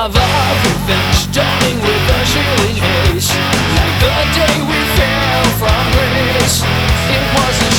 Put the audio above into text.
of everything, standing with a shilling ace. Like the day we fell from grace, it was a